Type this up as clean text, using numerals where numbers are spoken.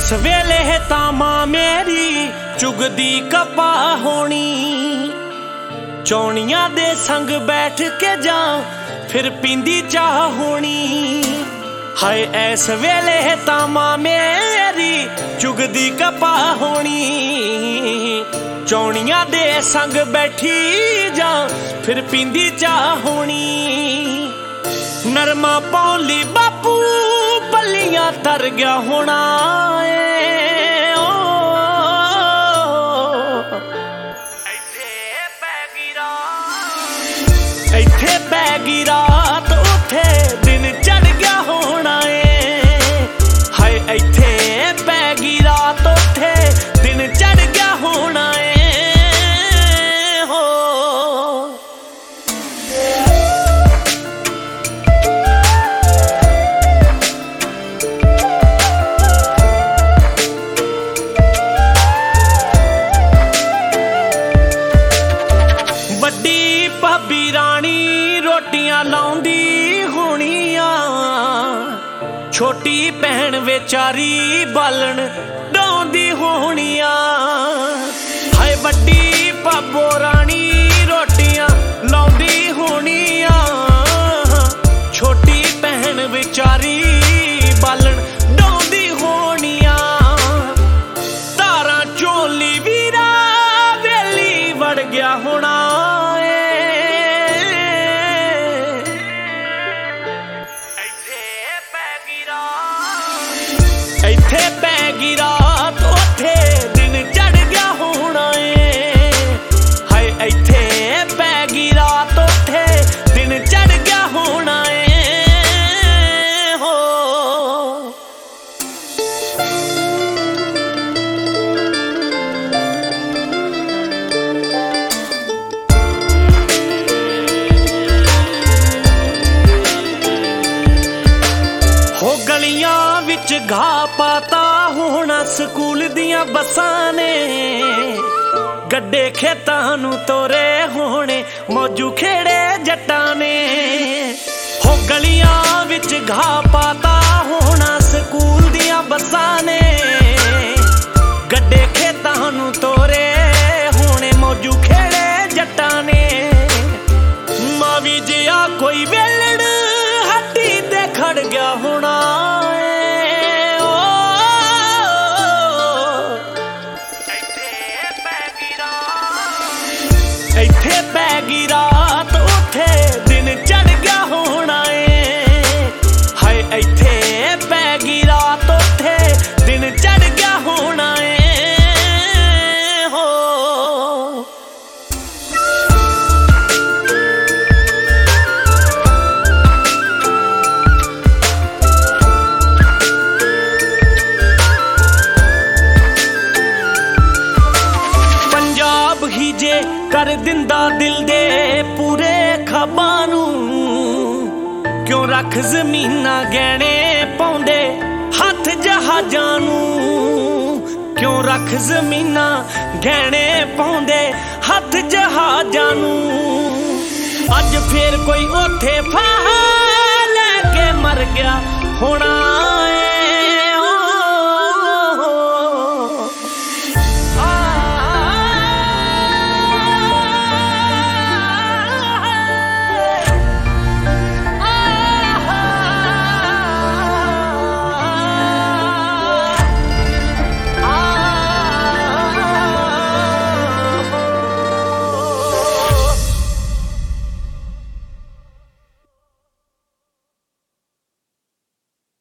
इस वेले तां मां मेरी चुगदी कपा होनी, चौनियां दे संग बैठ के जा फिर पींदी चाह होनी। हाय इस वेले तां मां मेरी चुगदी कपा होनी, चौनियां दे संग बैठी जा फिर पींदी चाह होनी। नरमा पौली बापू पल्लियां तर गया होना इत्थे पैगी रात उथे दिन चढ़ गया होना है। हाय इत्थे पैगी रात उथे दिन चढ़ गया होना है। हो बड़ी भाभी रानी रोटियां लाउंदी होनिया, छोटी भैन बेचारी बालन डाउंदी होनिया। हाय बड़ी भाभो रानी रोटियां लाउंदी होनिया, छोटी भैन बेचारी बालन डाउंदी होनिया। तारा चोली वीरा वेली वड़ गया होना, इत्थे पैगी रात उथे दिन चढ़ गया होना है। हाय इत्थे पैगी रात उथे दिन चढ़ गया होना है। हो गलियां विच घाह पाता होना स्कूल दियां बसां ने, गड्डे खेतां नूं तोरे होने मौजू खेड़े जट्टां ने। हो गलियां विच घाह पाता होना स्कूल दियां बसां ने, गड्डे खेतां नूं तोरे होने मौजू खेड़े जट्टां ने। मावी जिया कोई वेलड़ हट्टी ते खड़ गया होना, इत्थे पैगी रात उथे दिन चढ़ गया होना है। हाय इत्थे पैगी रात उथे दिन चढ़ गया होना है। हो पंजाब ही जे कर दिंदा दिल दे पूरे ख्वाबां नूं, क्यों रख जमीनां गहने पाउंदे हथ जहाजां नूं। क्यों रख जमीनां गहने पाउंदे हथ जहाजां नूं। अज फिर कोई ओथे फाह लैके मर गया होना है।